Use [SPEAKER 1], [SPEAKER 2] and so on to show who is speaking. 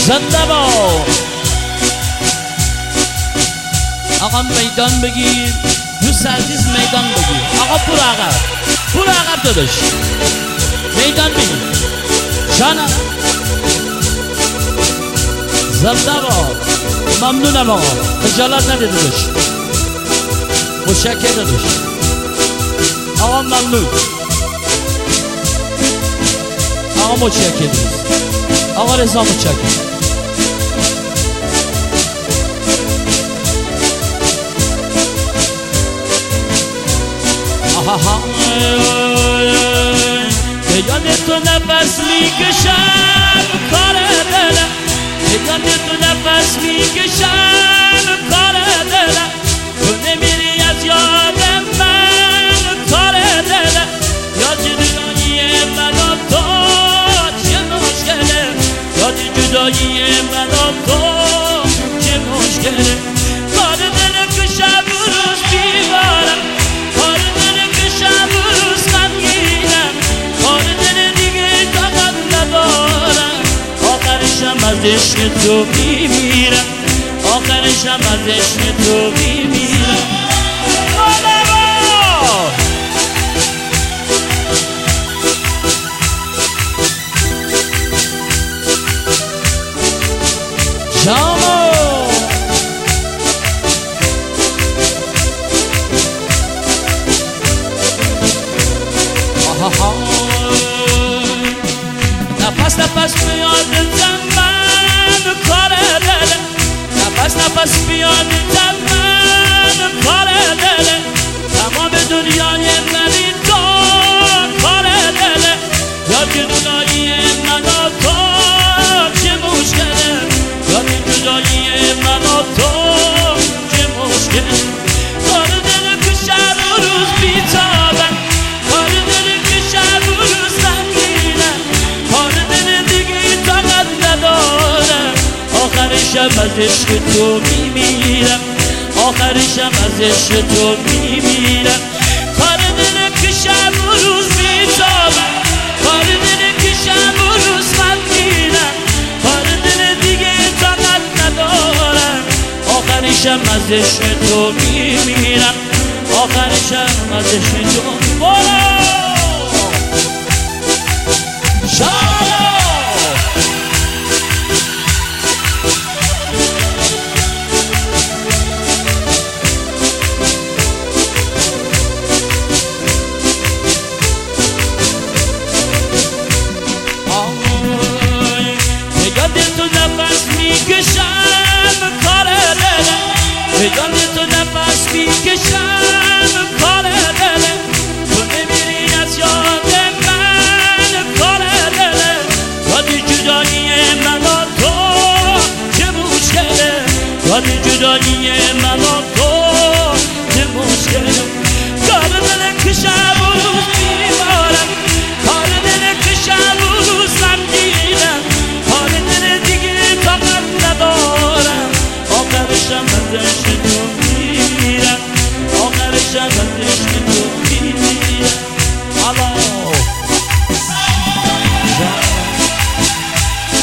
[SPEAKER 1] زنده با آقا میدان بگیر، دوست عزیز میدان بگیر. آقا پور عقب داداش، میدان بگیر جانم. زنده با ممنونم آقا، خجالت نده داداش، متشکرم داداش آقا، ممنون آقا، متشکرم آقا رضا، متشکرم. به یاد تو نفس میکشم کار دلم، به یاد تو نفس میکشم کار دلم، تو نمیری از یاد من کار دلم، یاد جدایی من و تو چه مشکله، یاد جدایی من و تو چه مشکله، کار دلم که شب و روز بیمارم، کار دلم که شب و روز غمگینم، کار دل دیگه طاقت ندارم، آخرشم از عشق تو میمیرم، آخرشم از عشق تو میمیرم. شامو نفس نفس میاد من کار دلم، نفس نفس میاد من کار دلم، تمام دنیای منی تو کار دلم، یا جدایی من و تو چه مشکله، یا جدایی من و تو چه مشکله، کار دلم که شب و روز بیتابم، کار دلم که شب و روز غمگینم، کار دل دیگه طاقت ندارم، آخرشم از عشق تو میمیرم، آخرشم از عشق تو میمیرم، کار دلم که شب و روز بیتابم، کار دلم که شب و روز غمگینم، کار دل دیگه طاقت ندارم، آخرشم از عشق تو میمیرم، آخرشم از عشق تو میمیرم. به یاد تو نفس میکشم کار دلم، تو نمیری از یاد من کار دلم، یاد جدایی من و تو چه مشکله، یاد جدایی من و تو چه مشکله، کار دلم که شب و روز